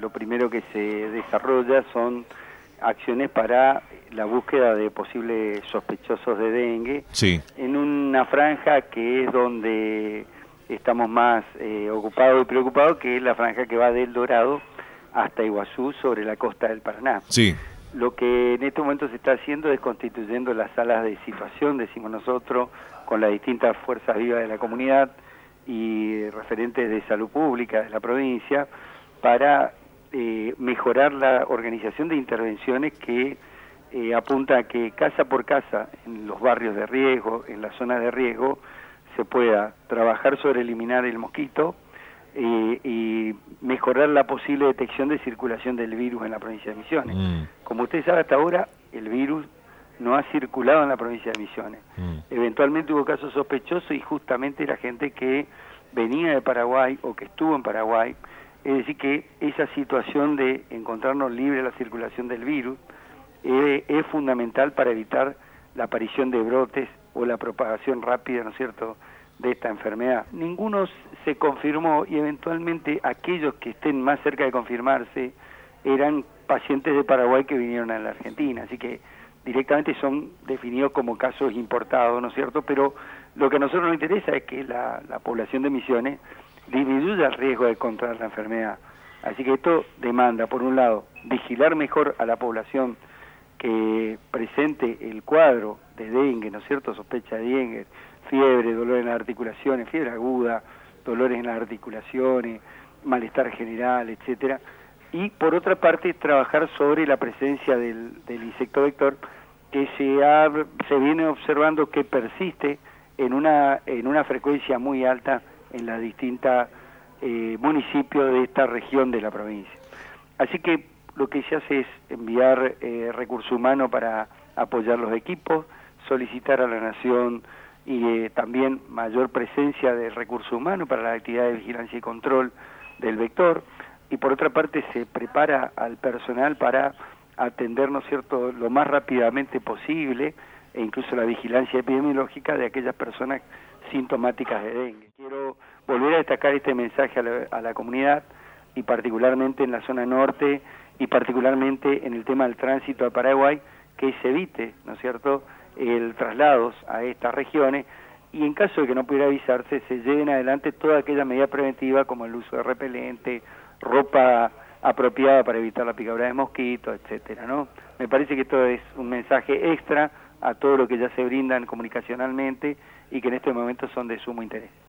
lo primero que se desarrolla son acciones para la búsqueda de posibles sospechosos de dengue, Sí. en una franja que es donde estamos más ocupados y preocupados, que es la franja que va del Dorado hasta Iguazú, sobre la costa del Paraná. Sí. Lo que en este momento se está haciendo es constituyendo las salas de situación, decimos nosotros, con las distintas fuerzas vivas de la comunidad y referentes de salud pública de la provincia, para mejorar la organización de intervenciones que apunta a que casa por casa, en los barrios de riesgo, en las zonas de riesgo, se pueda trabajar sobre eliminar el mosquito y mejorar la posible detección de circulación del virus en la provincia de Misiones. Como usted sabe, hasta ahora el virus no ha circulado en la provincia de Misiones. Eventualmente hubo casos sospechosos y justamente era gente que venía de Paraguay o que estuvo en Paraguay. Es decir, que esa situación de encontrarnos libre de la circulación del virus es fundamental para evitar la aparición de brotes o la propagación rápida, ¿no es cierto?, de esta enfermedad. Ninguno se confirmó y eventualmente aquellos que estén más cerca de confirmarse eran pacientes de Paraguay que vinieron a la Argentina, así que directamente son definidos como casos importados, ¿no es cierto? Pero lo que a nosotros nos interesa es que la población de Misiones disminuya el riesgo de contraer la enfermedad. Así que esto demanda, por un lado, vigilar mejor a la población que presente el cuadro de dengue, ¿no es cierto?, sospecha de dengue, fiebre, dolor en las articulaciones, fiebre aguda, dolores en las articulaciones, malestar general, etcétera. Y por otra parte, trabajar sobre la presencia del insecto vector, que se viene observando que persiste en una frecuencia muy alta en las distintas municipios de esta región de la provincia. Así que lo que se hace es enviar recursos humanos para apoyar los equipos, solicitar a la Nación y también mayor presencia de recursos humanos para las actividades de vigilancia y control del vector, y por otra parte se prepara al personal para atender, ¿no es cierto?, lo más rápidamente posible, e incluso la vigilancia epidemiológica de aquellas personas sintomáticas de dengue. Quiero volver a destacar este mensaje a la comunidad, y particularmente en la zona norte, y particularmente en el tema del tránsito a Paraguay, que se evite, ¿no es cierto?, el traslados a estas regiones, y en caso de que no pudiera avisarse, se lleven adelante toda aquella medida preventiva como el uso de repelente, ropa apropiada para evitar la picadura de mosquitos, etcétera, ¿no? Me parece que esto es un mensaje extra a todo lo que ya se brindan comunicacionalmente y que en este momento son de sumo interés.